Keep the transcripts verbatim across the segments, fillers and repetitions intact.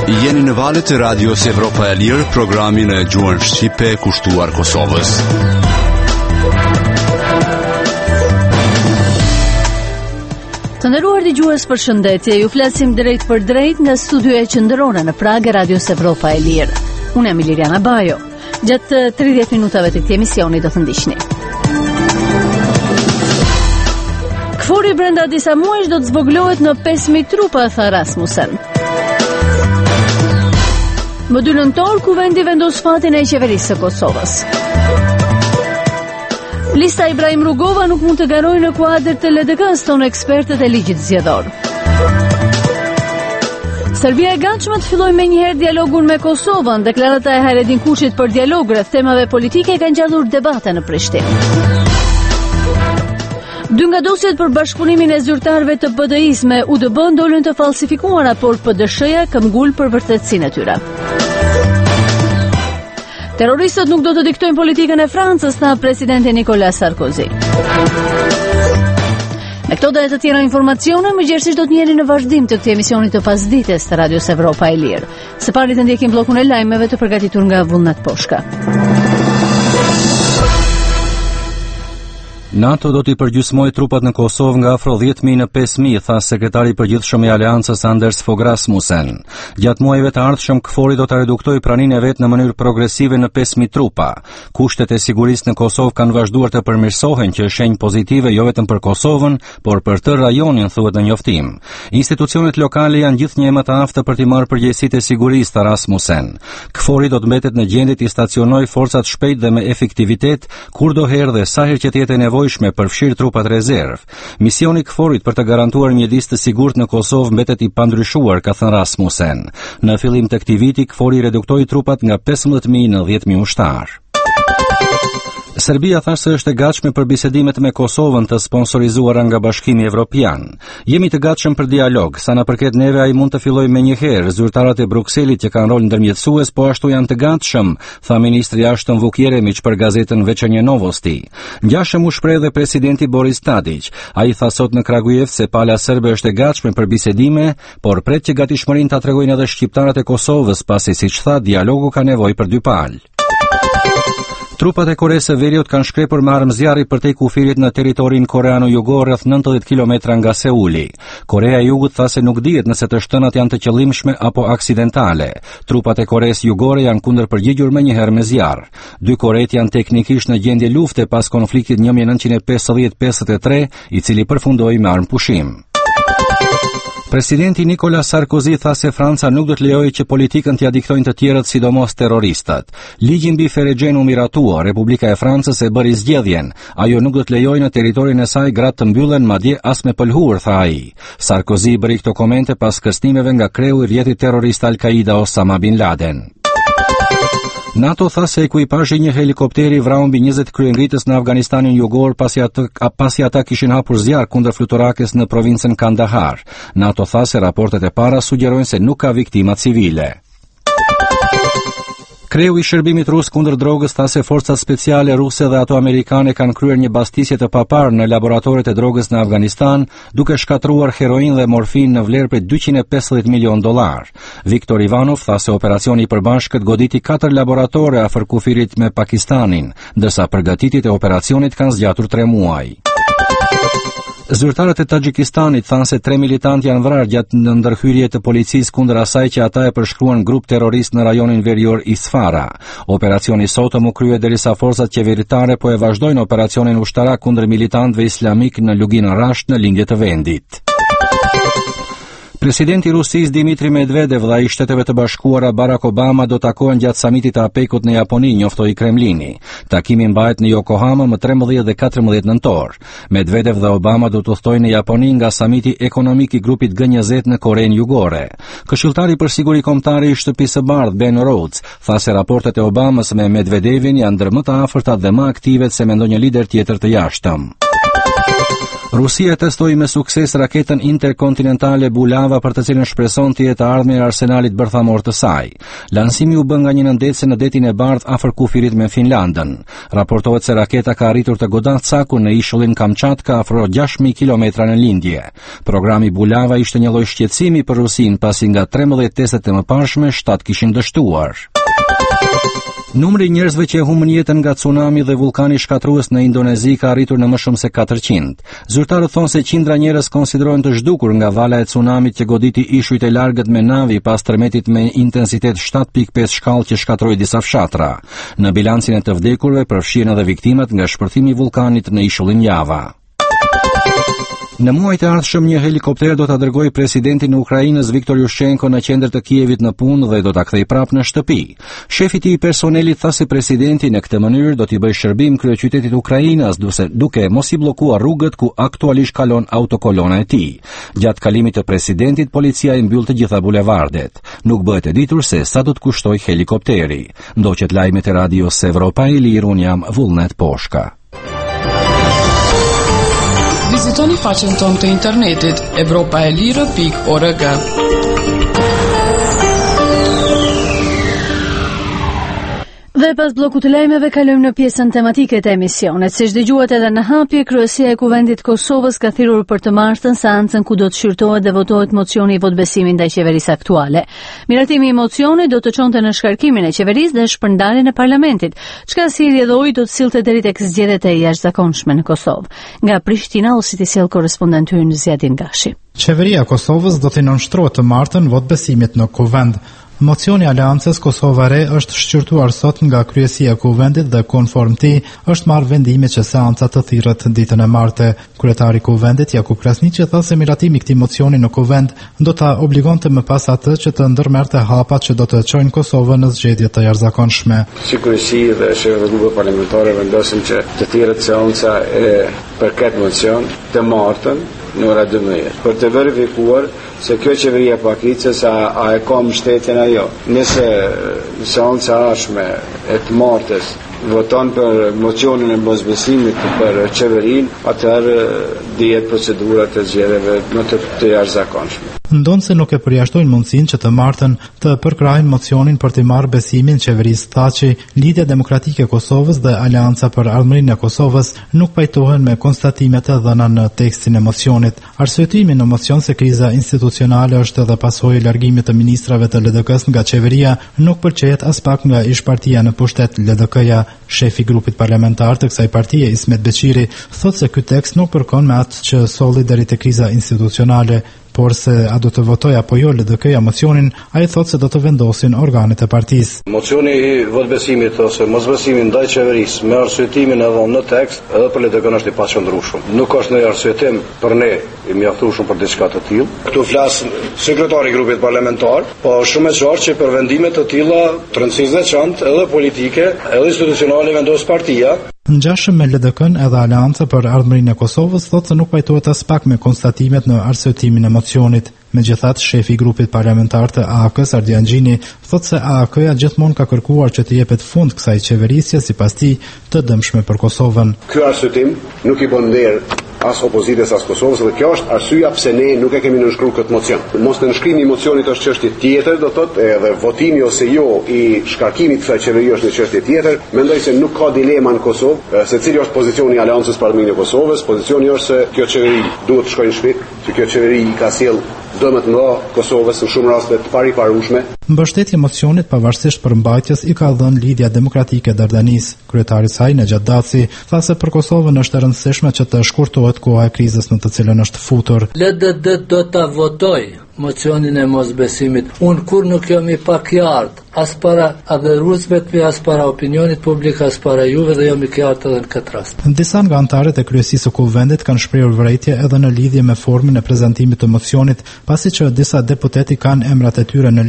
Jeni në valët e Radios Evropa e Lirë, programin e gjuhën shqipe kushtuar Kosovës. Të nderuar dëgjues, përshëndetje. Ju flasim drejt për drejt nga studioja qendrore në Prag e Radios Evropa e Lirë. Unë jam Liliana Bajo. Gjatë tridhjetë minutave të këtij emisioni do të ndiqni. Kfori brenda disa muajsh do të zvoglohet në pesë mijë trupa, tha Rasmussen. Më dy nëntor, kuvendi vendos fatin e qeverisë së Kosovës. Lista Ibrahim Rugova nuk mund të garojë në kuadër të L D K-s, tonë ekspertët e ligjit zgjedhor. Serbia e gatshme të fillojë menjëherë dialogun me Kosovën. Deklarata e Hajredin Kuçit për dialog rreth temave politike ka ngjallur debate në Prishtinë. Dy nga dosjet për bashkëpunimin e zyrtarëve të B D I-s me U D B ndolën të falsifikuara, por P D S-ja këmbgul për vërtetësinë e tyre. Terroristët nuk do të diktojnë politikën e Francës, tha presidenti Nicolas Sarkozy. Me këto dhe të tjera informacione, mëngjesisht do të njeni në vazhdim të këtij emisioni të pasdites të Radios Evropa e Lirë. Së pari të ndjekim bllokun e lajmeve të përgatitur nga Vullnat Poshka. NATO do t'i përgjysmojë trupat në Kosovë nga afro dhjetë mijë në pesë mijë, tha sekretari i përgjithshëm i Aleancës Anders Fogh Rasmussen. Gjatë muajve të ardhshëm, KFOR-i do ta reduktojë praninë e vet në mënyrë progresive në pesë mijë trupa. Kushtet e sigurisë në Kosovë kanë vazhduar të përmirësohen, që është shenjë pozitive jo vetëm për Kosovën, por për të rajonin, thuhet në njoftim. Institucionet lokale janë gjithnjë më të aftë për të marrë përgjegjësitë e sigurisë, tha Rasmussen. KFOR-i do të mbetet në gjendje të stacionojë forcat shpejt dhe me efektivitet kurdoherë dhe sa herë që të jetë nevojë me përfshirë trupat rezerv. Misioni KFOR-it për të garantuar mjedis të sigurt në Kosovë mbetet i pandryshuar, ka thënë Rasmussen. Në fillim të këtij viti, KFOR-i reduktoi trupat nga pesëmbëdhjetë mijë në dhjetë mijë ushtar. Serbia tha se është e gatshme për bisedimet me Kosovën të sponsorizuara nga Bashkimi Evropian. Jemi të gatshëm për dialog, sa na përket neve ai mund të fillojë menjëherë. Zyrtarët e Brukselit që kanë rol ndërmjetësues po ashtu janë të gatshëm, tha ministri i jashtëm Vuk Jeremić për gazetën Večernje Novosti. Ngjashëm u shpreh dhe presidenti Boris Tadić. Ai tha sot në Kragujev se pala serbe është e gatshme për bisedime, por pret që gatishmërinë ta tregojnë edhe shqiptarët e Kosovës, pasi siç tha, dialogu ka nevojë për dy palë. Trupat e Koresë së Veriut kanë shkrepur me armë zjarri përtej kufirit në territorin koreano-jugor rreth nëntëdhjetë kilometra nga Seuli. Korea e Jugut tha se nuk dihet nëse të shtënat janë të qëllimshme apo aksidentale. Trupat e Koresë Jugore janë kundërpërgjigjur menjëherë me zjarr. Dy Koret janë teknikisht në gjendje lufte pas konfliktit një mijë nëntëqind e pesëdhjetë pesëdhjetë e tre, i cili përfundoi me armë pushim. Presidenti Nicolas Sarkozy tha se Franca nuk do të lejojë që politikën t'ia diktojnë të tjerët, sidomos terroristët. Ligji mbi Ferexhen u miratua, Republika e Francës e bëri zgjedhjen. Ajo nuk do të lejojë në territorin e saj gratë të mbyllen, madje as me pëlhur, tha ai. Sarkozy bëri këto komente pas kërcënimeve nga kreu i rrjetit terrorist Al-Qaida Osama bin Laden. NATO tha se ekuipazhi i një helikopteri vrau mbi njëzet kryengritës në Afganistanin jugor pasi ata, pasi ata kishin hapur zjarr kundër fluturakës në provincën Kandahar. NATO tha se raportet e para sugjerojnë se nuk ka viktima civile. Kreu i shërbimit rus kundër drogës tha se forcat speciale ruse dhe ato amerikane kanë kryer një bastisje të paparë në laboratoret e drogës në Afganistan, duke shkatruar heroin dhe morfin në vlerë prej dyqind e pesëdhjetë milion dollar. Viktor Ivanov tha se operacioni i përbashkët goditi katër laboratore afër kufirit me Pakistanin, ndërsa përgatitit e operacionit kanë zgjatur tre muaj. Zyrtarët e Tadjikistanit thanë se tre militantë janë vrarë gjatë në ndërhyrje të policisë kundër asaj që ata e përshkruan grup terrorist në rajonin verior Isfara. Operacioni sotëm u krye derisa forcat qeveritare po e vazhdojnë operacionin ushtarak kundër militantëve islamik në Lugin Rasht në lindje të vendit. Presidenti i Rusisë Dmitri Medvedev dhe ai Shteteve të Bashkuara Barack Obama do takohen gjatë samitit të APEC-ut në Japoni, njoftoi Kremlini. Takimi mbahet në Yokohama më trembëdhjetë dhe katërmbëdhjetë nëntor. Medvedev dhe Obama do të udhtojnë në Japoni nga samiti ekonomik i grupit G njëzet në Korenë Jugore. Këshilltari për siguri kombëtare i Shtëpisë së Bardhë Ben Rhodes tha se raportet e Obamës me Medvedevin janë ndër më të afërtat dhe më aktive se me ndonjë lider tjetër të jashtëm. Rusia testoi me sukses raketën interkontinentale Bulava për të cilën shpreson të jetë ardhmja e arsenalit bërthamor të saj. Lansimi u bë nga një nëndetse në detin e Bardh afër kufirit me Finlandën. Raportohet se raketa ka arritur të godanë cakun në ishullin Kamchatka afro gjashtë mijë kilometra në lindje. Programi Bulava ishte një lloj shqetësimi për Rusin pasi nga tretëmbëdhjetë testet e mëparshme shtatë kishin dështuar. Numri i njerëzve që e humbën jetën nga tsunami dhe vulkani shkatrues në Indonezi ka arritur në më shumë se katërqind. Zyrtarët thonë se qindra njerëz konsiderohen të zhdukur nga vala e tsunamit që goditi ishujt e largët me navi pas tërmetit me intensitet shtatë pikë pesë shkallë që shkatroi disa fshatra. Në bilancin e të vdekurve përfshihen edhe viktimat nga shpërthimi i vulkanit në ishullin Java. Në muajt e ardhshëm një helikopter do ta dërgojë presidentin e Ukrainës Viktor Yushchenko në qendër të Kievit në punë dhe do ta kthejë prapë në shtëpi. Shefi i personelit tha se presidenti në këtë mënyrë do t'i bëjë shërbim kryeqytetit të Ukrainës, duke mos i bllokuar rrugët ku aktualisht kalon autokolona e tij. Gjatë kalimit të presidentit, policia i mbyll të gjitha bulevardet. Nuk bëhet e ditur se sa do të kushtoj helikopteri. Ndoqet lajmet e radios Evropa e Lirë, un jam Vullnet Poshka. Vizitoni faqen tonë të internetit evropa e lirë pikë org. Dhe pas bllokut të lajmeve kalojmë në pjesën tematike të emisionit. Siç dëgjuat edhe në hapje, Kryesia e Kuvendit të Kosovës ka thirrur për të martën seancën ku do të shqyrtohet dhe votohet mocioni i votbesimit ndaj qeverisë aktuale. Miratimi i mocionit do të çonte në shkarkimin e qeverisë dhe shpërndarjen e parlamentit, çka sjellje dhe ujë do të sillte deri tek zgjedhjet e jashtëzakonshme në Kosovë. Nga Prishtina, u si të sjell korrespondenti ynë Zjadin Gashi. Qeveria e Kosovës do të nënshtrohet të martën votbesimit në Kuvend. Mocioni i Aleancës Kosova Re është shqyrtuar sot nga Kryesia e Kuvendit dhe konform tij është marrë vendimi që seanca të thirrët ditën e martë. Kryetari i Kuvendit Jakub Krasniqi tha se miratimi i këtij mocioni në Kuvend do ta obligonte më pas atë që të ndërmerrte hapat që do të çojnë Kosovën në zgjedhje të jashtëzakonshme. Si Kryesia dhe shefët e grupeve parlamentare vendosin që të thirrët seanca e për këtë mocion të martën në ora dymbëdhjetë për të verifikuar se kjo qeveri e pakicës a, a e ka mbështetjen ajo. Nëse seanca ashme e të martës voton për mocionin e mosbesimit për qeverinë, atëherë dihet procedura të zgjedhjeve më të, të jashtëzakonshme. Ndonë se nuk e përjashtojnë mundësinë që të martën të përkrajnë mocionin për të marrë besimin qeverisë Thaçi, Lidhja Demokratike e Kosovës dhe Aleanca për Ardhmërinë e Kosovës nuk pajtohen me konstatimet e dhëna në tekstin e mocionit. Arsyetimi në mocion se kriza institucionale është edhe pasojë e largimit të ministrave të L D K-s nga qeveria nuk pëlqejet as pak nga ish-partia në pushtet L D K-ja. Shefi i grupit parlamentar të kësaj partie, Ismet Beqiri, thotë se ky tekst nuk përkon me atë që solli deri te kriza institucionale, por se a do të votoj apo jo L D K-ja mocionin, ai thotë se do të vendosin organet e partisë. Mocioni i votbesimit ose mosbesimit ndaj qeverisë me arsyetimin e dhënë në tekst edhe për L D K-n është i paqëndrueshëm. Nuk është ndonjë arsyetim për ne i mjaftueshëm për diçka të tillë. Ktu flas sekretari i grupit parlamentar, po shumë e qartë që për vendime të tilla të rëndësishme çantë edhe politike, edhe institucionale vendos partia. Ngjashëm me L D K-n edhe Aleanca për Ardhmërinë e Kosovës thotë se nuk pajtohet as pak me konstatimet në arsyetimin e mocionit. Megjithatë, shefi i grupit parlamentar të A A K-s Ardian Gjini thotë se A A K-ja gjithmonë ka kërkuar që të jepet fund kësaj qeverisje sipas tij të dëmshme për Kosovën. Ky arsyetim nuk i bën nder as opozitës as Kosovës dhe kjo është arsyeja pse ne nuk e kemi nënshkruar këtë mocion. Mos të nënshkrimi i mocionit është çështje tjetër, do thotë, edhe votimi ose jo i shkarkimit të kësaj qeverie është një çështje tjetër. Mendoj se nuk ka dilema në Kosovë se cili është pozicioni i Aleancës për Ardhmërinë e Kosovës. Pozicioni është se kjo qeveri duhet të shkojë në shtëpi, që kjo qeveri i ka sjell dëmet më Kosovës në shumë raste të pariparueshme. Mbështetje mocionit pavarësisht përmbajtjes i ka dhënë Lidhja Demokratike e Dardanisë. Kryetari i saj Nejat Daci tha se për Kosovën është e rëndësishme që të shkurtohet koha e krizës në të cilën është futur. L D D do ta votoj mocionin e mosbesimit. Unë kur nuk jam i pakjartë, as para adhëruesve të mi, as para opinionit publik, as para juve dhe jam i qartë edhe në këtë rast. Disa nga anëtarët e kryesisë së Kuvendit kanë shprehur vërejtje edhe në lidhje me formën e prezantimit të mocionit, pasi që disa deputeti kanë emrat e tyre në listë,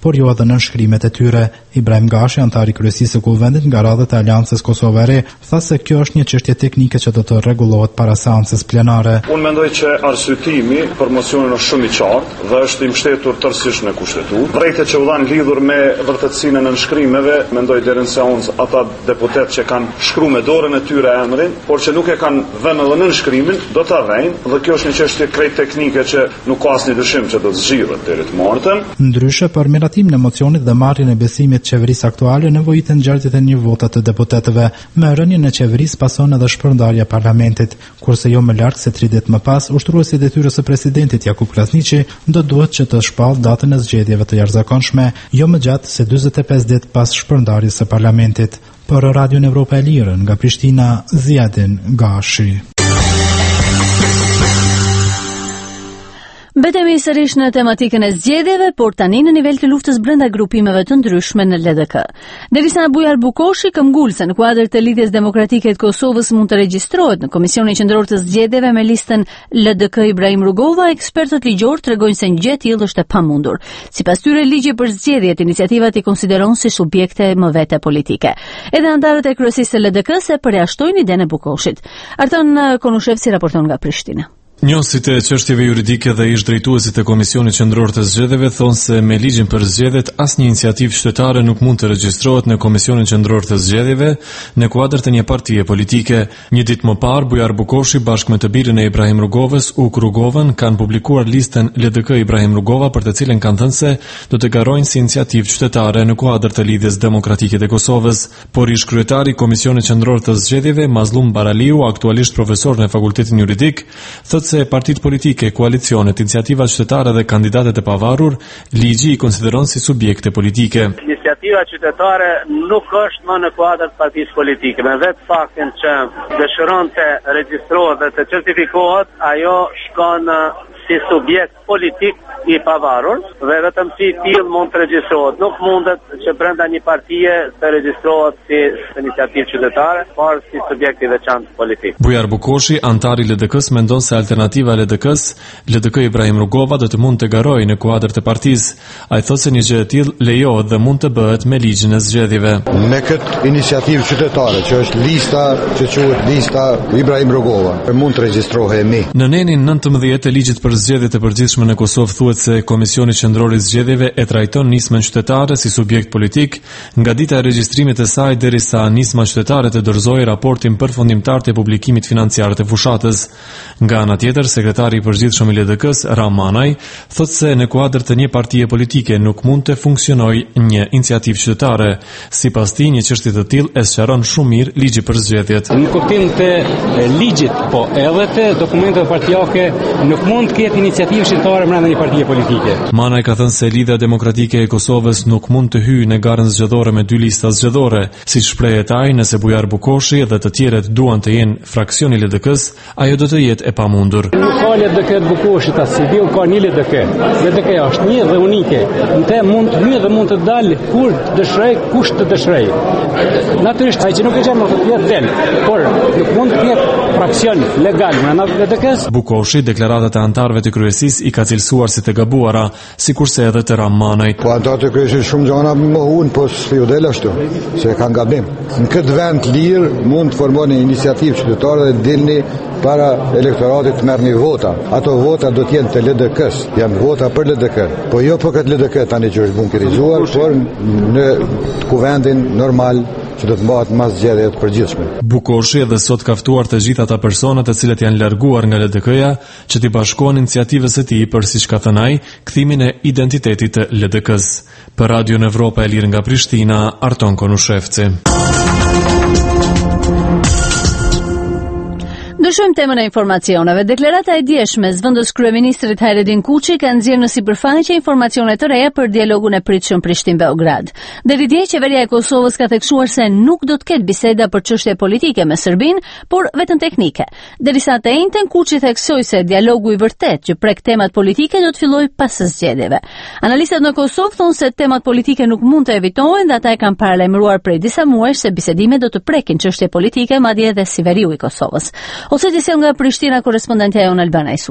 por jo edhe nënshkrimet e tyre. Ibrahim Gashi, antari kryesisë së kuvendit nga radhët e Aleancës Kosovë e Re, tha se kjo është një çështje teknike që do të rregullohet para seancës plenare. Unë mendoj që arsyetimi për mocionin është shumë i qartë dhe është i mbështetur tërësisht në kushtetutë. Drejtet që u dhanë lidhur me vërtetësinë e nënshkrimeve, mendoj deri në seancë ata deputet që kanë shkruar me dorën e tyre emrin, por që nuk e kanë vënë edhe nënshkrimin, do ta vëjnë dhe kjo është një çështje krejt teknike që nuk ka asnjë dyshim që do të zgjidhet deri të martën. Ndryshe, për miratimin e mocionit dhe marrjen e besimit qeverisë aktuale nevojiten ngjarjet e një vota të deputetëve. Me rënien e qeverisë pason edhe shpërndarja e parlamentit, kurse jo më lart se tridhjetë më pas, ushtruesi i detyrës së presidentit Jakub Krasniqi do duhet që të shpallë datën e zgjedhjeve të jashtëzakonshme, jo më gjatë se dyzet e pesë ditë pas shpërndarjes së parlamentit. Për Radio Evropa e Lirë nga Prishtina, Ziadin Gashi. Mbetemi sërish në tematikën e zgjedhjeve, por tani në nivel të luftës brenda grupimeve të ndryshme në L D K. Derisa Bujar Bukoshi këmbgul se në kuadër të lidhjes demokratike të Kosovës mund të regjistrohet në Komisionin Qendror të Zgjedhjeve me listën L D K Ibrahim Rugova, ekspertët ligjor tregojnë se një gjë e tillë është e pamundur. Sipas tyre, ligji për zgjedhjet, iniciativat i konsideron si subjekte më vete politike. Edhe anëtarët e kryesisë së L D K se përjashtojnë idenë e Bukoshit. Arton Konushevci raporton nga Prishtina. Njësit e çështjeve juridike dhe ish drejtuesit e Komisionit Qendror të Zgjedhjeve thonë se me ligjin për zgjedhjet asnjë iniciativë qytetare nuk mund të regjistrohet në Komisionin Qendror të Zgjedhjeve në kuadër të një partie politike. Një ditë më parë, Bujar Bukoshi bashkë me të birin e Ibrahim Rugovës, Uk Rugovën, kanë publikuar listën L D K Ibrahim Rugova, për të cilën kanë thënë se do të garojnë si iniciativë qytetare në kuadër të lidhjes demokratike të Kosovës. Por ish kryetari i Komisionit Qendror të Zgjedhjeve, Mazlum Baraliu, aktualisht profesor në Fakultetin Juridik, thotë se partitë politike, koalicionet, iniciativat qytetare dhe kandidatët e pavarur, ligji i konsideron si subjekte politike. Iniciativa qytetare nuk është më në kuadër të partisë politike, me vetë faktin që dëshiron të regjistrohet dhe të certifikohet, ajo shkon si subjekt politik i pavarur dhe vetëm si tillë mund të regjistrohet. Nuk mundet që brenda një partie të regjistrohet si iniciativë qytetare, por si subjekt i veçantë politik. Bujar Bukoshi, antar i L D K-s, mendon se alternativa L D K-s, L D K Ibrahim Rugova do të mund të garojë në kuadër të partisë. Ai thotë se një gjë e tillë lejohet dhe mund të bëhet me ligjin e zgjedhjeve. Me këtë iniciativë qytetare, që është lista që quhet lista Ibrahim Rugova, mund të regjistrohemi. Në nenin nëntëmbëdhjetë të ligjit për zgjedhjet e përgjithshme në Kosovë thuhet se Komisioni Qendror i Zgjedhjeve e trajton nismën qytetare si subjekt politik nga dita e regjistrimit të saj derisa nisma qytetare të dorëzojë raportin përfundimtar të publikimit financiar të fushatës. Nga ana tjetër, sekretari i përgjithshëm i L D K-s, Ramanaj, thotë se në kuadër të një partie politike nuk mund të funksionojë një iniciativë qytetare. Sipas tij, një çështje të tillë e sqaron shumë mirë ligji për zgjedhjet. Në kuptim të ligjit, po edhe të dokumenteve partijake, nuk mund të ketë iniciativë qytetare brenda një partie politike. Manaj ka thënë se Lidhja Demokratike e Kosovës nuk mund të hyjë në garën zgjedhore me dy lista zgjedhore, siç shprehet ai, nëse Bujar Bukoshi dhe të tjerët duan të jenë fraksioni L D K-s, ajo do të jetë e pamundur. Nuk ka L D K të Bukoshit as si bil ka një L D K. L D K është një dhe unike. Në të mund të hyjë dhe mund të dalë kur dëshiroj, kush të dëshiroj. Natyrisht ai që nuk e gjen mund të jetë del, por nuk mund të jetë fraksion legal brenda L D K-s. Bukoshi deklaratat e antarëve të kryesisë i ka cilësuar si të gabuara, sikurse edhe të Ramanajt. Po antarët e kryesisë shumë gjëra më mohun, po s'ju del ashtu, se kanë gabim. Në këtë vend lirë mund të formoni iniciativë qytetare dhe dilni para elektoratit të merrni vota. Ato vota do të jenë të L D K-s, janë vota për L D K. Po jo për këtë L D K tani që është bunkerizuar, por në kuvendin normal që do të mbahet mas zgjedhjeve të përgjithshme. Bukoshi edhe sot ka ftuar të gjithë ata personat të cilët janë larguar nga L D K-ja që t'i bashkohen iniciativës së tij për, siç ka thënë ai, kthimin e identitetit të L D K-s. Për Radio Evropa e Lirë nga Prishtina, Arton Konushevci. Ndryshojmë temën e informacioneve. Deklarata e djeshme e zëvendës kryeministrit Hajredin Kuçi ka nxjerrë në sipërfaqe informacione të reja për dialogun e pritshëm Prishtinë-Beograd. Deri dje qeveria e Kosovës ka theksuar se nuk do të ketë biseda për çështje politike me Serbinë, por vetëm teknike. Derisa të njëjtën Kuçi theksoi se dialogu i vërtet që prek temat politike do të fillojë pas së zgjedhjeve. Analistët në Kosovë thonë se temat politike nuk mund të evitohen dhe ata e kanë paralajmëruar prej disa muajsh se bisedimet do të prekin çështje politike, madje edhe si veriu i Kosovës. Ose disi nga Prishtina, korespondentja jonë Albana Isufi.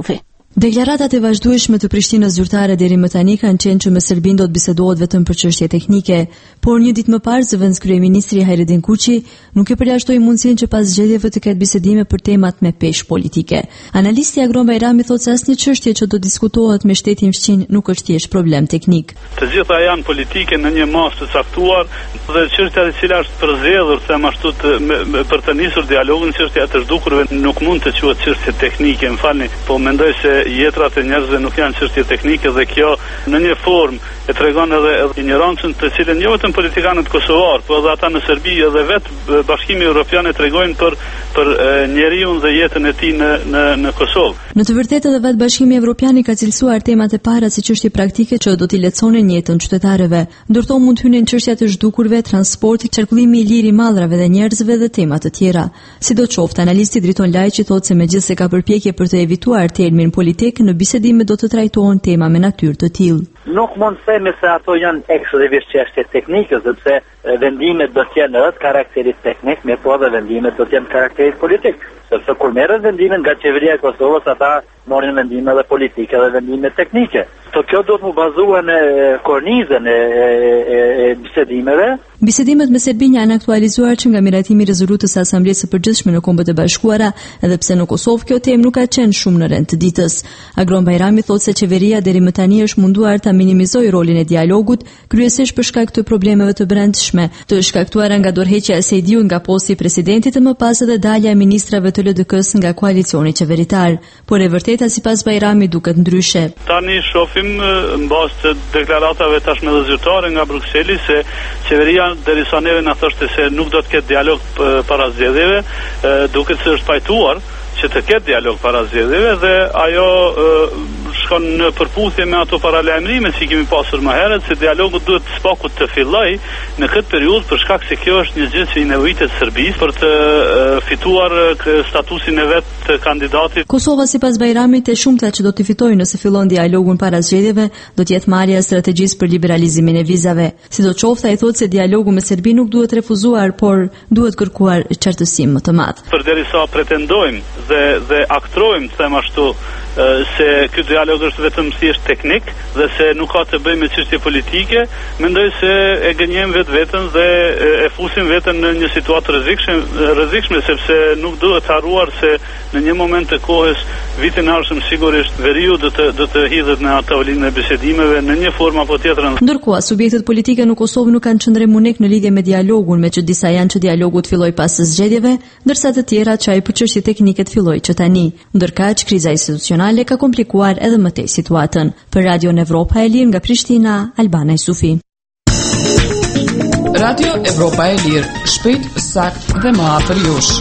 Deklaratat e vazhdueshme të Prishtinës zyrtare deri më tani kanë qenë që me Serbinë do të bisedohet vetëm për çështje teknike, por një ditë më parë zëvendës kryeministri Hajredin Kuçi nuk e përjashtoi mundësinë që pas zgjedhjeve të ketë bisedime për temat me peshë politike. Analisti Agron Bajrami thotë se asnjë çështje që do diskutohet me shtetin fqin nuk është thjesht problem teknik. Të gjitha janë politike në një masë të caktuar dhe çështja e cila është përzgjedhur them ashtu të, me, me, për të nisur dialogun, çështja e të zhdukurve nuk mund të quhet çështje teknike, më falni, po mendoj se jetrat e njerëzve nuk janë çështje teknike dhe kjo në një formë e tregon edhe, edhe ignorancën të cilën jo vetëm politikanët kosovar, por edhe ata në Serbi edhe vetë Bashkimi Evropian e tregojnë për për njeriu dhe jetën e tij në në në Kosovë. Në të vërtetë edhe vetë Bashkimi Evropian i ka cilësuar temat e para si çështje praktike që do t'i lehtësonin jetën qytetarëve, ndërto mund hynin çështjat e zhdukurve, transporti, qarkullimi i lirë i mallrave dhe njerëzve dhe tema të tjera. Sidoqoftë, analisti Driton Lajçi thotë se megjithëse ka përpjekje për të evituar termin politik, në bisedime do të trajtohen tema me natyrë të tillë. Nuk mund të themi se ato janë ekskluzivisht çështje teknike, sepse vendimet do të jenë edhe karakteristik teknik, me po edhe vendimet do të jenë karakteristik politik. Sepse kur merret vendimin nga qeveria e Kosovës, ata marrin vendime edhe politike dhe vendime teknike. To kjo do të mu bazuar në kornizën e, e, e, e bisedimeve. Bisedimet me Serbinë janë aktualizuar që nga miratimi i rezolutës së Asamblesë së Përgjithshme në Kombët e Bashkuara, edhe pse në Kosovë kjo temë nuk ka qenë shumë në rend të ditës. Agron Bajrami thotë se qeveria deri më tani është munduar ta minimizojë rolin e dialogut, kryesisht për shkak të problemeve të brendshme, të shkaktuara nga dorëheqja e Sejdiut nga posti i presidentit e më pas edhe dalja e ministrave të L D K-s nga koalicioni qeveritar. Por e vërteta sipas Bajrami duket ndryshe. Tani shohim mbas të deklaratave tashmë dhe zyrtare nga Brukseli se qeveria derisa neve na thoshte se nuk do të ketë dialog para zgjedhjeve, duket se është pajtuar që të ketë dialog para zgjedhjeve dhe ajo shkon në përputhje me ato paralajmërime që kemi pasur më herët se dialogu duhet spaku të fillojë në këtë periudhë për shkak se kjo është një gjë që i nevojitet Serbisë për të fituar statusin e vet të kandidatit. Kosova sipas Bajramit e shumta që do të fitojë nëse fillon dialogun para zgjedhjeve do të jetë marrja e strategjisë për liberalizimin e vizave. Sidoqoftë ai thotë se dialogu me Serbinë nuk duhet refuzuar, por duhet kërkuar qartësim më të madh. Përderisa pretendojmë dhe dhe aktrojmë them ashtu se ky dialog është vetëm thjesht teknik dhe se nuk ka të bëjë me çështje politike, mendoj se e gënjejmë vetveten dhe e fusim veten në një situatë rrezikshme, rrezikshme sepse nuk duhet të harruar se në një moment të kohës vitin e ardhshëm sigurisht veriu do të do të hidhet në tavolinën e bisedimeve në një formë apo tjetrën. Ndërkohë, subjektet politike në Kosovë nuk kanë qëndrim unik në lidhje me dialogun, me që disa janë që dialogu të fillojë pas së zgjedhjeve, ndërsa të tjerat që ai për çështje teknike të fillojë që tani. Ndërkaq, kriza institucionale ka komplikuar edhe më tej situatën. Për Radio Evropa e Lirë nga Prishtina, Albana Jusufi. Radio Evropa e Lirë, shpejt, sakt dhe më afër jush.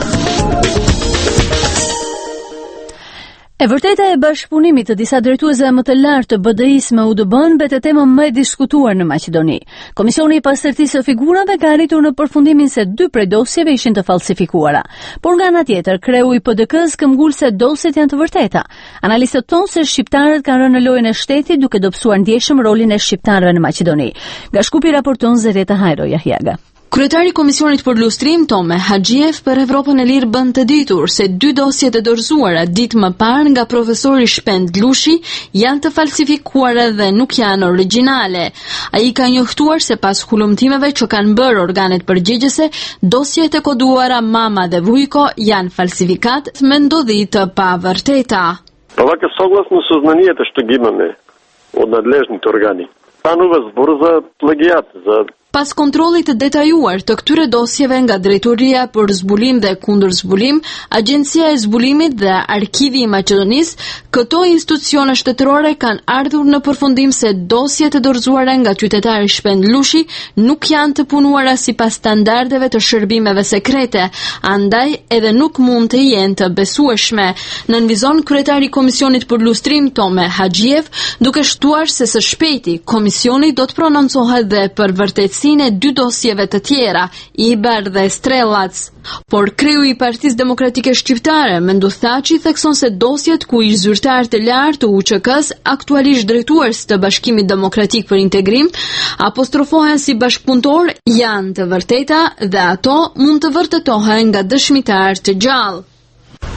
E vërteta e bashkëpunimit të disa drejtuesve më të lartë të B D I-s me U D B-n bëhet tema më e diskutuar në Maqedoni. Komisioni i pastërtisë së figurave ka arritur në përfundimin se dy prej dosjeve ishin të falsifikuara. Por nga ana tjetër, kreu i P D K-s këmbgul se dosjet janë të vërteta. Analistët thonë se shqiptarët kanë rënë në lojën e shtetit duke dobësuar ndjeshëm rolin e shqiptarëve në Maqedoni. Nga Shkupi raporton Zereta Hajro Jahjaga. Kryetari i Komisionit për Lustrim Tome Haxhiev për Evropën e Lirë bën të ditur se dy dosjet e dorëzuara ditë më parë nga profesori Shpend Lushi janë të falsifikuara dhe nuk janë origjinale. Ai ka njoftuar se pas hulumtimeve që kanë bërë organet përgjegjëse, dosjet e koduara Mama dhe Vujko janë falsifikat me ndodhi të pavërteta. Однако, согласно со знанията, што ги имаме од надлежните органи, станува збор за плагиат, за Pas kontrollit të detajuar të këtyre dosjeve nga Drejtoria për Zbulim dhe Kundër Zbulim, Agjencia e Zbulimit dhe Arkivi i Maqedonisë, këto institucione shtetërore kanë ardhur në përfundim se dosjet e dorëzuara nga qytetari Shpend Lushi nuk janë të punuara sipas standardeve të shërbimeve sekrete, andaj edhe nuk mund të jenë të besueshme. Nënvizon kryetari i Komisionit për Lustrim Tome Haxhiev, duke shtuar se së shpejti komisioni do të prononcohet dhe për vërtetësinë e dy dosjeve të tjera, Iber dhe Strelac. Por kreu i Partisë Demokratike Shqiptare, Mendu Thaçi, thekson se dosjet ku ish zyrtar të lartë të U Q K-s, aktualisht drejtues të Bashkimit Demokratik për Integrim, apostrofohen si bashkëpunëtor, janë të vërteta dhe ato mund të vërtetohen nga dëshmitar të gjallë.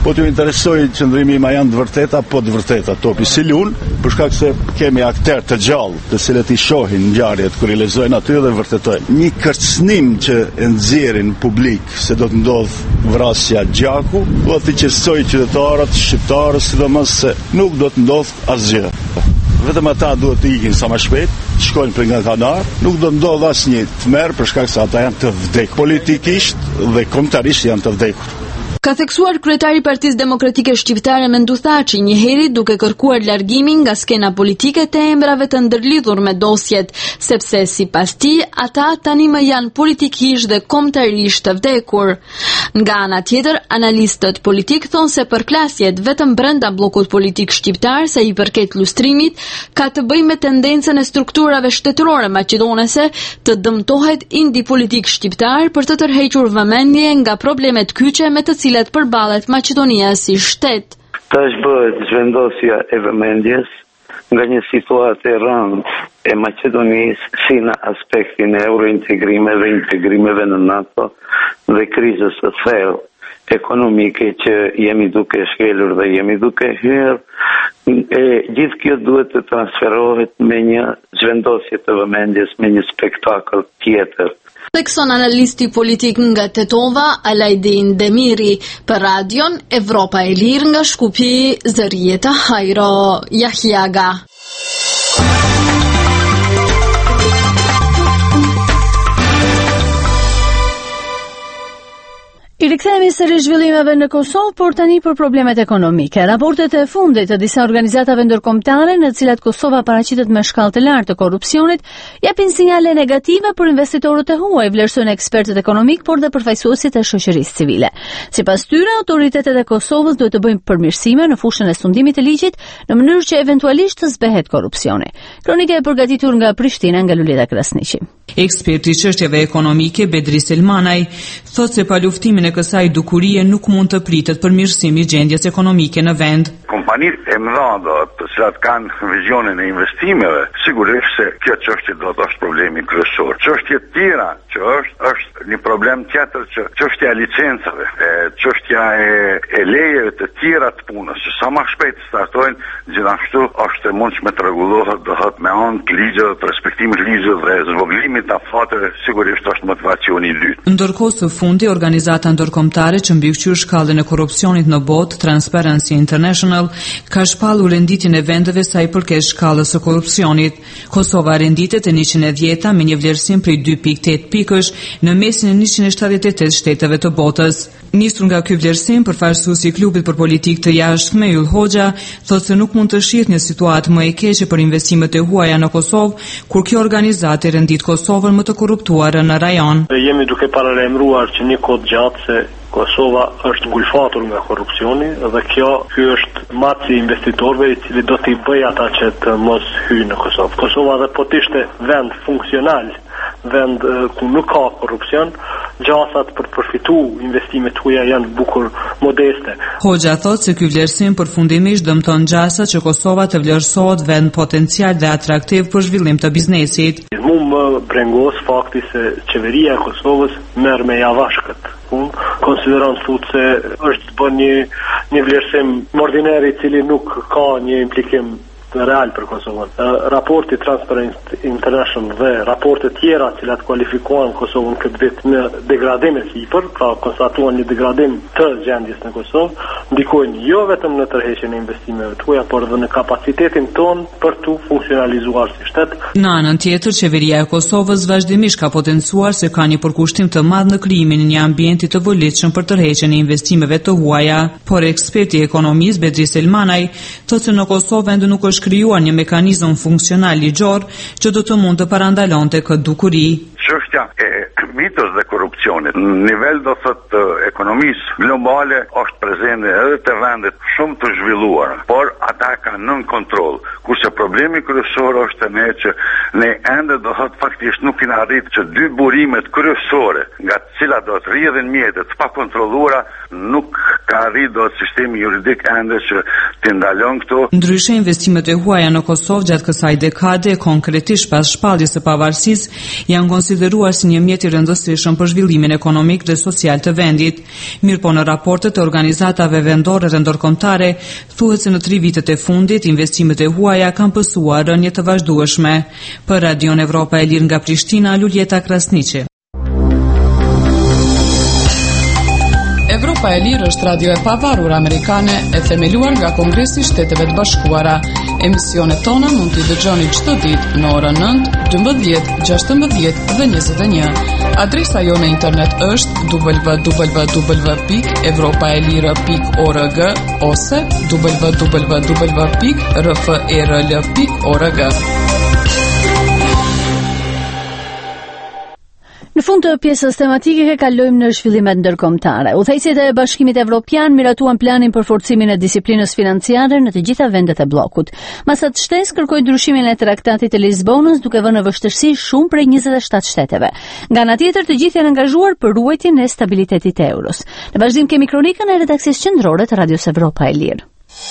Po t'ju interesoj qëndrimi im a janë të vërteta, po të vërteta topi si lun, për shkak se kemi akter të gjallë, të cilët i shohin ngjarjet kur i lexojnë aty dhe vërtetojnë. Një kërcënim që e nxjerrin publik se do të ndodh vrasja gjaku, do të qetësoj qytetarët, shqiptarët, sidomos se nuk do të ndodh asgjë. Vetëm ata duhet të ikin sa më shpejt, të shkojnë për nga kanar, nuk do ndodh asnjë tmerr për shkak se ata janë të vdekur. Politikisht dhe kombëtarisht janë të vdekur. Ka theksuar kryetari i Partisë Demokratike Shqiptare Mendu Thaçi, njëherë duke kërkuar largimin nga skena politike të emrave të ndërlidhur me dosjet, sepse sipas tij ata tani më janë politikisht dhe kombëtarisht të vdekur. Nga ana tjetër, analistët politik thonë se përklasjet vetëm brenda bllokut politik shqiptar sa i përket lustrimit ka të bëjë me tendencën e strukturave shtetërore maqedonese të dëmtohet indi politik shqiptar për të tërhequr vëmendje nga problemet kyçe me të cilat përballet Maqedonia si shtet. Tash bëhet zhvendosja e vëmendjes nga një situatë e rëndë e Maqedonisë si në aspektin e eurointegrimeve, integrimeve në NATO dhe krizës së thellë ekonomike që jemi duke shkelur dhe jemi duke hyrë, e gjithë kjo duhet të transferohet me një zhvendosje të vëmendjes, me një spektakël tjetër. Thekson analisti politik nga Tetova, Alajdin Demiri, për radion Evropa e Lirë nga Shkupi, Zërieta Hajro Jahjaga. I rikthehemi sërish zhvillimeve në Kosovë, por tani për problemet ekonomike. Raportet e fundit të disa organizatave ndërkombëtare në të cilat Kosova paraqitet me shkallë të lartë të korrupsionit, japin sinjale negative për investitorët e huaj, vlerësojnë ekspertët ekonomik, por dhe përfaqësuesit e shoqërisë civile. Sipas tyre, autoritetet e Kosovës duhet të bëjnë përmirësime në fushën e sundimit të ligjit në mënyrë që eventualisht të zbehet korrupsioni. Kronika e përgatitur nga Prishtina nga Lulita Krasniqi. Eksperti i çështjeve ekonomike Bedri Selmanaj thotë se pa luftimin e kësaj dukurie nuk mund të pritet përmirësimi i gjendjes ekonomike në vend. Kompanitë e mëdha të cilat kanë vizionin e investimeve, sigurisht se kjo çështje do të është problemi kryesor. Çështje të tjera që është është një problem tjetër që çështja e licencave, e çështja e, e lejeve të tjera të punës, që sa më shpejt startojnë, gjithashtu është e mundshme të rregullohet dohet me anë të ligjeve, të respektimit të ligjeve dhe zvogëlimit të afateve, sigurisht është motivacioni i dytë. Ndërkohë së fundi, organizata ndërkombëtare që mbikëqyr shkallën e korrupsionit në botë, Transparency International, ka shpallur renditjen e vendeve sa i përket shkallës së korrupsionit. Kosova renditet e njëqind e dhjetë me një vlerësim prej dy pikë tetë pikësh në mesin e njëqind e shtatëdhjetë e tetë shteteve të botës. Nisur nga ky vlerësim, përfaqësuesi i klubit për politikë të jashtme Yll Hoxha thotë se nuk mund të shihet një situatë më e keqe për investimet e huaja në Kosovë, kur kjo organizatë rendit Kosovën më të korruptuar në rajon. Jemi duke paralajmëruar që një kohë gjatë se Kosova është ngulfatur nga korrupsioni dhe kjo ky është maci i investitorëve i cili do t'i bëjë ata që të mos hyjnë në Kosovë. Kosova dhe po të ishte vend funksional, vend ku nuk ka korrupsion, gjasat për të përfituar investimet huaja janë bukur modeste. Hoxha thotë se ky vlerësim përfundimisht dëmton gjasat që Kosova të vlerësohet vend potencial dhe atraktiv për zhvillim të biznesit. Mu më brengos fakti se qeveria e Kosovës merr me javash këtë punë, konsideron thotë se është të bën një një vlerësim ordiner i cili nuk ka një implikim real për Kosovën. Raporti Transparency International dhe raportet tjera të cilat kualifikohen Kosovën këtë vit në degradim e sipër, pra konstatuan një degradim të gjendjes në Kosovë, ndikojnë jo vetëm në tërheqjen e investimeve të huaja, por edhe në kapacitetin ton për të funksionalizuar si shtet. Në anën tjetër, qeveria e Kosovës vazhdimisht ka potencuar se ka një përkushtim të madh në krijimin e një ambienti të volitshëm për tërheqjen e investimeve të huaja, por eksperti i ekonomisë Bedri Selmanaj thotë se në Kosovë vendi nuk është krijuar një mekanizëm funksional ligjor që do të mund të parandalonte këtë dukuri. Çështja e mitos dhe korrupsionit në nivel do thotë ekonomisë globale është prezente edhe te vendet shumë të zhvilluara, por ata kanë nën kontroll. Kurse problemi kryesor është ne që ne ende do thot faktikisht nuk kena arritur që dy burimet kryesore nga të cilat do të rrjedhin mjetet pa kontrolluara, nuk ka arritur dot sistemi juridik ende që të ndalon këto. Ndryshe, investimet e huaja në Kosovë gjatë kësaj dekade, konkretisht pas shpalljes së pavarësisë, janë konsideruar si një mjet i rëndësishëm për zhvillimin ekonomik dhe social të vendit. Mirëpo në raportet e organizatave vendore dhe ndërkombëtare thuhet se në tri vitet e fundit investimet e huaja kanë pësuar rënje të vazhdueshme. Për Radion Evropa e Lirë nga Prishtina, Luljeta Krasniqi. Evropa e Lirë është radio e pavarur amerikane e themeluar nga Kongresi i Shteteve të Bashkuara. Emisionet tona mund t'i dëgjoni çdo ditë në orën nëntë, dymbëdhjetë, gjashtëmbëdhjetë dhe njëzet e një. Adresa jo në internet është w w w pikë evropaelire pikë org ose w w w pikë r f e r l pikë org. Në fund të pjesës tematike kalojmë në zhvillimet ndërkombëtare. Udhëheqësit e Bashkimit Evropian miratuan planin për forcimin e disiplinës financiare në të gjitha vendet e bllokut. Masat shtesë kërkojnë ndryshimin e traktatit të Lisbonës, duke vënë në vështirësi shumë prej njëzet e shtatë shteteve. Nga ana tjetër, të gjithë janë angazhuar për ruajtjen e stabilitetit të euros. Në vazhdim kemi kronikën e redakcisë qendrore të Radios Evropa e Lirë.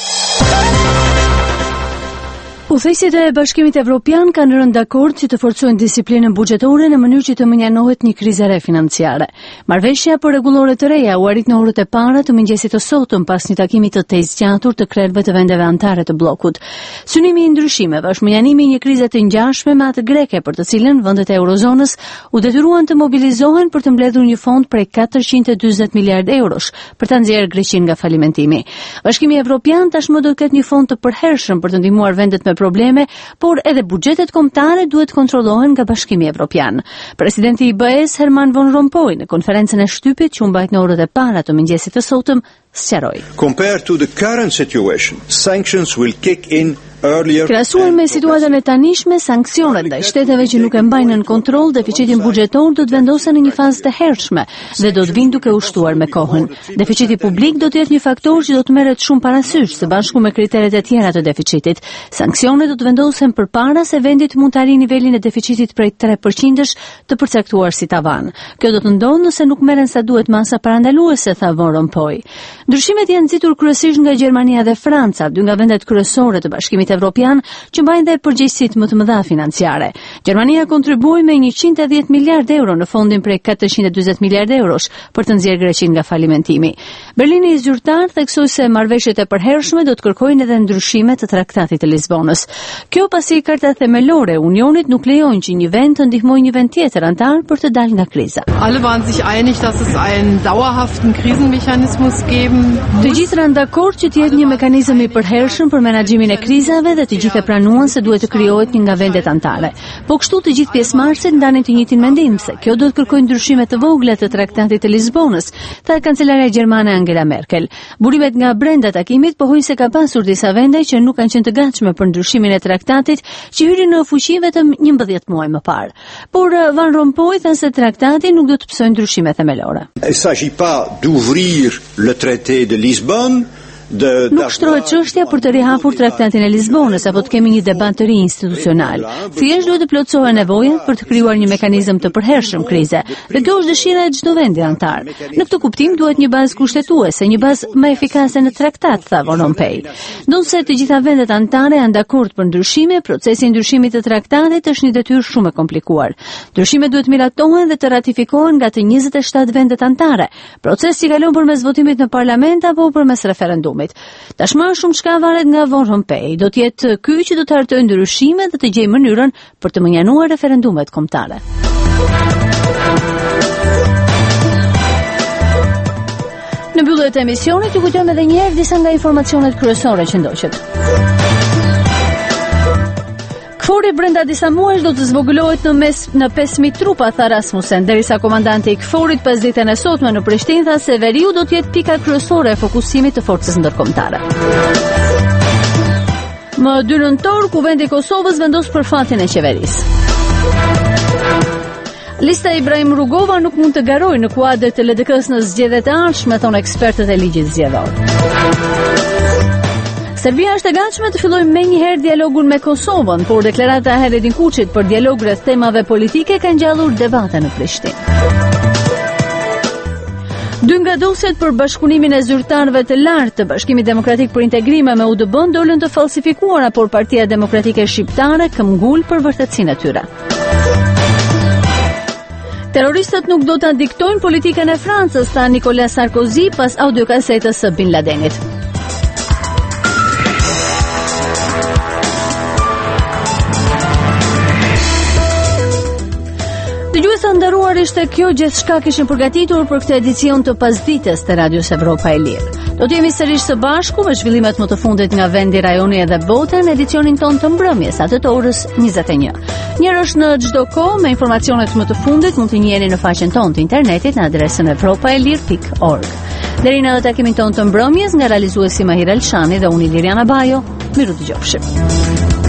Udhëheqësit e Bashkimit Evropian kanë rënë dakord që të forcojnë disiplinën buxhetore në mënyrë që të menjanohet një krizë re financiare. Marrëveshja për rregullore të reja u arrit në orët e para të mëngjesit të sotëm pas një takimi të tezgjatur të krerëve të vendeve anëtare të bllokut. Synimi i ndryshimeve është menjanimi i një krize të ngjashme me atë greke, për të cilën vendet e eurozonës u detyruan të mobilizohen për të mbledhur një fond prej katërqind e dyzet miliardë eurosh për ta nxjerrë Greqinë nga falimentimi. Bashkimi Evropian tashmë do të ketë një fond të përhershëm për të ndihmuar vendet me probleme, por edhe buxhetet kombëtare duhet kontrollohen nga Bashkimi Evropian. Presidenti i B E-s Herman Van Rompuy në konferencën e shtypit që u mbajt në orët e para të mëngjesit të sotëm sqaroi. Compared to the current situation, sanctions will kick in earlier. Krahasuar me situatën e tanishme, sanksionet ndaj shteteve që nuk e mbajnë në kontroll deficitin buxhetor do të vendosen në një fazë të hershme dhe do të vinë duke u shtuar me kohën. Deficiti publik do të jetë një faktor që do të merret shumë parasysh së bashku me kriteret e tjera të deficitit. Sanksionet do të vendosen përpara se vendi të mund të arrijë nivelin e deficitit prej tre përqindësh të përcaktuar si tavan. Kjo do të ndodhë nëse nuk merren sa duhet masa parandaluese, tha Van Rompuy. Ndryshimet janë nxitur kryesisht nga Gjermania dhe Franca, dy nga vendet kryesore të Bashkimit Evropian që mbajnë dhe përgjegjësitë më të mëdha financiare. Gjermania kontribui me njëqind e dhjetë miliardë euro në fondin prej katërqind e dyzet miliardë eurosh për të nxjerrë Greqinë nga falimentimi. Berlini i zyrtar theksoi se marrëveshjet e përhershme do të kërkojnë edhe ndryshime të traktatit të Lisbonës. Kjo pasi karta themelore e Unionit nuk lejojnë që një vend të ndihmojë një vend tjetër antar për të dalë nga kriza. Alle waren sich einig, dass es einen dauerhaften Krisenmechanismus geben. Të gjithë janë dakord që të jetë një mekanizëm i përhershëm për menaxhimin e krizave dhe të gjithë e pranuan se duhet të krijohet një nga vendet anëtare. Po kështu të gjithë pjesëmarrësit ndanin të njëjtin mendim se kjo do të kërkojë ndryshime të vogla të traktatit të Lisbonës, tha kancelaria gjermane Angela Merkel. Burimet nga brenda takimit pohojnë se ka pasur disa vende që nuk kanë qenë të gatshme për ndryshimin e traktatit që hyri në fuqi vetëm njëmbëdhjetë muaj më parë. Por Van Rompuy tha se traktati nuk do të psojë ndryshime themelore. Il s'agit pas d'ouvrir le traité de Lisbonne. Nuk shtrohet çështja për të rihapur traktatin e Lisbonës apo të kemi një debat të ri institucional. Thjesht duhet të plotësohen nevojat për të krijuar një mekanizëm të përhershëm krize. Dhe kjo është dëshira e çdo vendi antar. Në këtë kuptim duhet një bazë kushtetuese, një bazë më efikase në traktat, tha Van Rompuy. Ndonse të gjitha vendet anëtare janë dakord për ndryshime, procesi i ndryshimit të traktatit është një detyrë shumë e komplikuar. Ndryshimet duhet miratohen dhe të ratifikohen nga të njëzet e shtatë vendet anëtare. Procesi kalon përmes votimit në parlament apo përmes referendumit. Tashmë shumë çka varet nga Van Rompuy. Do të jetë ky që do të hartojë ndryshime dhe të gjejë mënyrën për të menjanuar referendumet kombëtare. Në mbyllje të emisionit ju kujtojmë edhe një herë disa nga informacionet kryesore që ndoqët. Kfori brenda disa muajsh do të zvogëlohet në mes në pesë mijë trupa, tha Rasmussen, derisa komandanti i Kforit pas ditën e sotme në Prishtinë tha se veriu do të jetë pika kryesore e fokusimit të forcës ndërkombëtare. Më dy nëntor, Kuvendi i Kosovës vendos përfaqen e qeverisë. Lista e Ibrahim Rugova nuk mund të garojë në kuadër të L D K-s në zgjedhjet e ardhshme, thonë ekspertët e ligjit zgjedhor. Serbia është e gatshme të fillojë menjëherë dialogun me Kosovën, por deklarata e Hedin Kuçit për dialog rreth temave politike ka ngjallur debate në Prishtinë. Dy nga dosjet për bashkëpunimin e zyrtarëve të lartë të Bashkimit Demokratik për Integrim me U D B-n dolën të falsifikuara, por Partia Demokratike Shqiptare këmbgul për vërtetësinë e tyre. Terroristët nuk do ta diktojnë politikën e Francës, tha Nicolas Sarkozy pas audiokasetës së Bin Ladenit. Dëgjues të nderuar, ishte kjo gjithçka kishin përgatitur për këtë edicion të pasdites të Radios Evropa e Lirë. Do të jemi sërish së bashku me zhvillimet më të fundit nga vendi, rajoni edhe bote në edicionin ton të mbrëmjes atë të orës njëzet e një. Njërësh në çdo kohë me informacionet më të fundit mund të njiheni në faqen ton të internetit në adresën evropaelir pikë org. Deri në takimin ton të mbrëmjes nga realizuesi Mahir Elshani dhe unë Liriana Bajo, miru dëgjofshim.